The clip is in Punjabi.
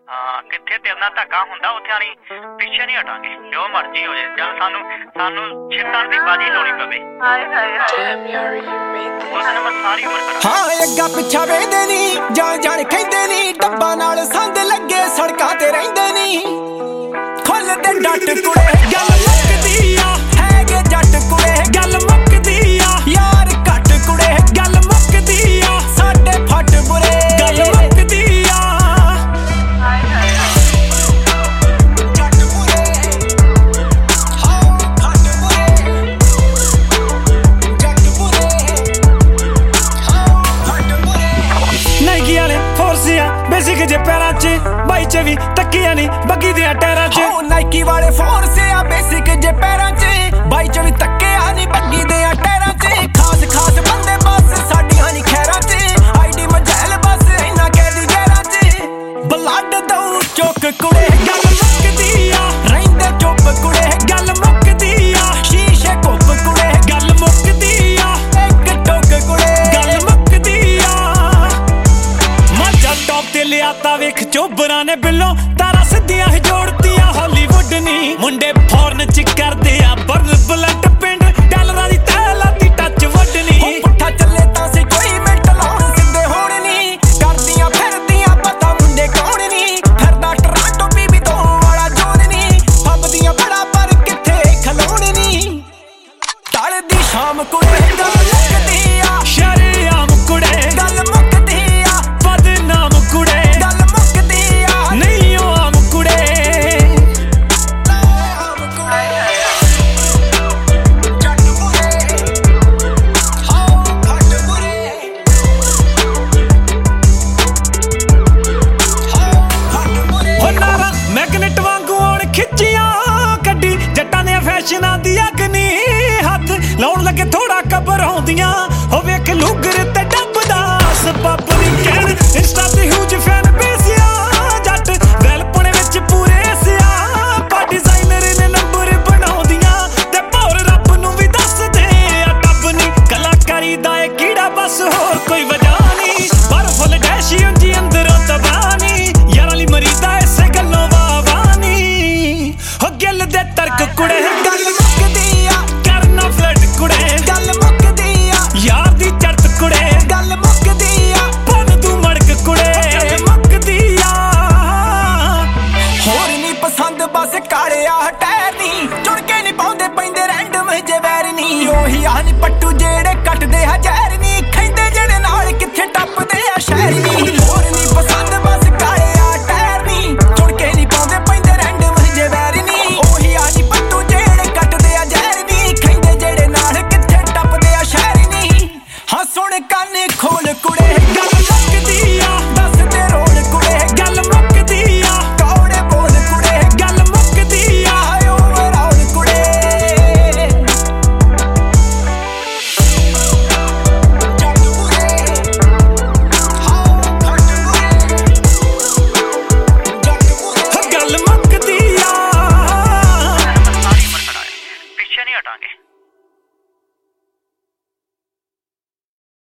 ਹਾਂ ਕਿੱਥੇ ਤੇਰੇ ਨਾਲ ਧੱਕਾ ਹੁੰਦਾ ਉੱਥੇ ਆਣੀ ਪਿੱਛੇ ਨਹੀਂ ਹਟਾਂਗੇ ਜੋ ਮਰਜ਼ੀ ਹੋ ਜਾਏ ਚੱਲ ਸਾਨੂੰ ਛਿੱਟਣ ਦੀ ਬਾਜੀ ਲਾਉਣੀ ਪਵੇ ਉਹਨਾਂ ਮੈਂ ਸਾਰੀ ਉਮਰ ਕਰਾਂ ਹਾਂ ਅੱਗਾ ਪਿੱਛਾ ਵੇਂਦੇ ਨਹੀਂ ਜਾਣ ਕਹਿੰਦੇ ਨਹੀਂ ਡੱਬਾ ਨਾਲ ਸੰਦ ਲੱਗੇ ਸੜਕਾਂ ਤੇ ਰਹਿੰਦੇ ਨਹੀਂ ਖੁੱਲਦੇ ਡੱਟ ਕੁੜੇ ਗੱਲ ਮੁੱਕਦੀ ਆ ਹੈਗੇ ਜੱਟ ਕੁੜੇ ਗੱਲ ਮੁੱਕਦੀ ਆ ਯਾਰ ਘੱਟ ਕੁੜੇ ਗੱਲ ਮੁੱਕਦੀ ਆ ਸਾਡੇ ਫੱਟ ਬੁਰੇ ਗੱਲ ਮੁੱਕਦੀ ਆ ਜੱਟ ਬੁਰੇ ਹਾਂ ਫੱਟ ਬੁਰੇ ਜੱਟ ਬੁਰੇ ਹਾਂ ਫੱਟ ਬੁਰੇ ਨਾਈਕੀ ਵਾਲੇ ਫੋਰਸਿਆ ਬੇਸਿਕ ਜੇ ਪੈਰਾਂ 'ਚ ਬਾਈ 'ਚ ਵੀ ਤੱਕੀਆਂ ਨਹੀਂ ਬੱਗੀ ਦੀਆਂ ਟਾਇਰਾਂ 'ਚ ਨਾਈਕੀ ਵਾਲੇ ਫੋਰਸਿਆ ਬੇਸਿਕ ਜੇ ਪੈਰਾਂ 'ਚ ਬਾਈ 'ਚ ਵੀ ਤੱਕਿਆ ਨਹੀਂ ਬੱਗੀ ਦੀਆਂ ਟਾਇਰਾਂ 'ਚ ਖਾਸ ਬੰਦੇ ਬਸ ਸਾਡੀਆਂ ਨਹੀਂ ਖੈਰਾਂ 'ਚ ਆਈਡੀ ਮਜੈਲ ਬਸ ਇੰਨਾ ਕਹਿਦੀ ਗੈਰਾਂ 'ਚ ਬਲੱਡ ਦਊ ਚੁੱਕ ਕੁੜੇ ਗੱਲ ਮੁੱਕਦੀ ਆ ਰਹਿੰਦੇ ਚੁੱਪ ਕੁੜੇ ਗੱਲ ਮੁੱਕਦੀ ਆ ਸ਼ੀਸ਼ੇ ਘੁੱਪ ਕੁੜੇ ਗੱਲ ਮੁੱਕਦੀ ਆ ਇੱਕ ਟੁੱਕ ਕੁੜੇ ਗੱਲ ਮੁੱਕਦੀ ਆ ਮਾਝਾ ਟੌਪ ਤੇ ਲਿਆਤਾ ਵੇਖ ਚੋਬਰਾਂ ਨੇ ਬਿੱਲੋਂ ਤਾਰਾ ਸਿੱਧੀਆਂ ਹੀ ਜੋੜਤੀਆਂ ਹਾਲੀਵੁੱਡ ਨੀ ਮੁੰਡੇ ਫੌਰਨ ਚ ਕਰਦੇ ਆ ਬਰਨ ਬਲੰਟ